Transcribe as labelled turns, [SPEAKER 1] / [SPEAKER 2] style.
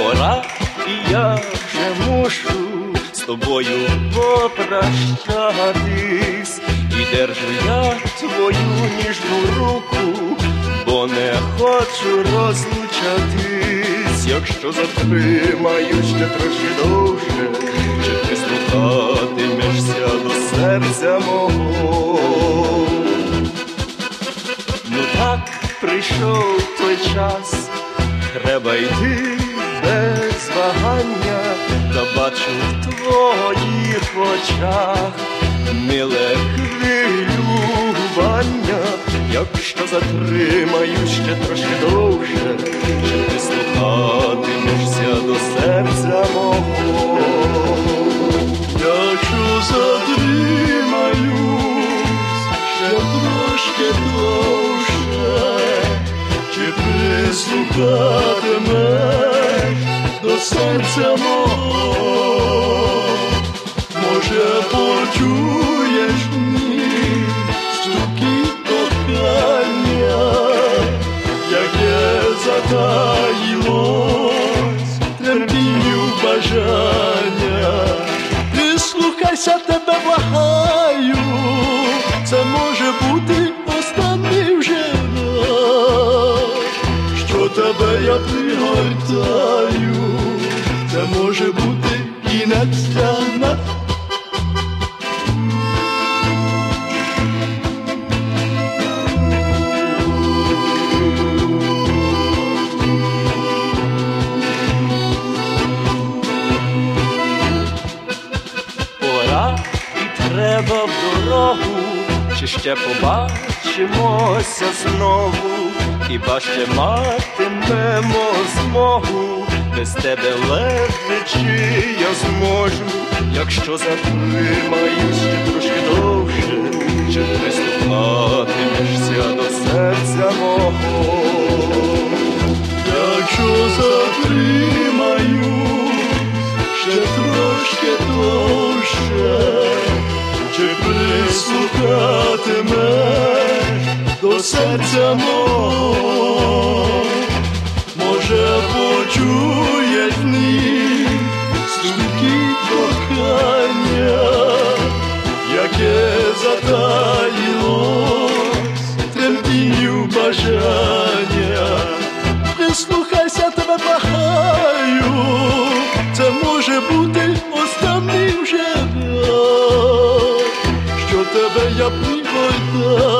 [SPEAKER 1] Пора, і я вже мушу з тобою попрощатись. І держу я твою ніжну руку, бо не хочу розлучатись. Якщо затримаю ще трошки довше, чи прислухатимешся до серця мого? Ну так, прийшов той час, треба йти без вагання, та бачу в твоїх очах миле хвилювання. Якщо затримаю ще трошки довше, чи прислухатимешся до серця мого? Якщо затримаюсь ще трошки довше, чи прислухатимеш до серця мого? Може, почуєш мій стукіт кохання, яке затаїлось тремтінню бажання. Прислухайся, тебе благаю, це може бути останній вже раз, що тебе я пригортаю, це може бути кінець для нас. Пора і треба в дорогу, чи ще побачимося знову? Хіба ще матимемо змогу? Без тебе ледве чи я зможу? Якщо затримаюсь ще трошки довше, чи прислухатимешся до серця мого? Якщо затримаюсь ще трошки довше, чи прислухатимеш до серця мого? Може, почуєш мій стукіт кохання, яке затаїлось тремтінню бажання. Прислухайся, тебе благаю, це може бути останній вже раз, що тебе я пригортаю.